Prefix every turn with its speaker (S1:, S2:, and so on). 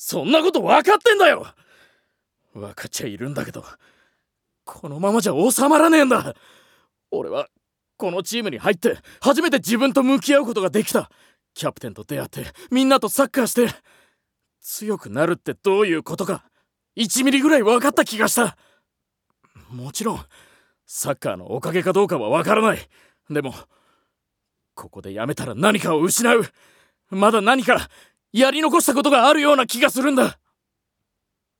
S1: そんなこと分かってんだよ。分かっちゃいるんだけど、このままじゃ収まらねえんだ。俺はこのチームに入って初めて自分と向き合うことができた。キャプテンと出会ってみんなとサッカーして強くなるってどういうことか1ミリぐらい分かった気がした。もちろんサッカーのおかげかどうかは分からない。でもここでやめたら何かを失う。まだ何かやり残したことがあるような気がするんだ。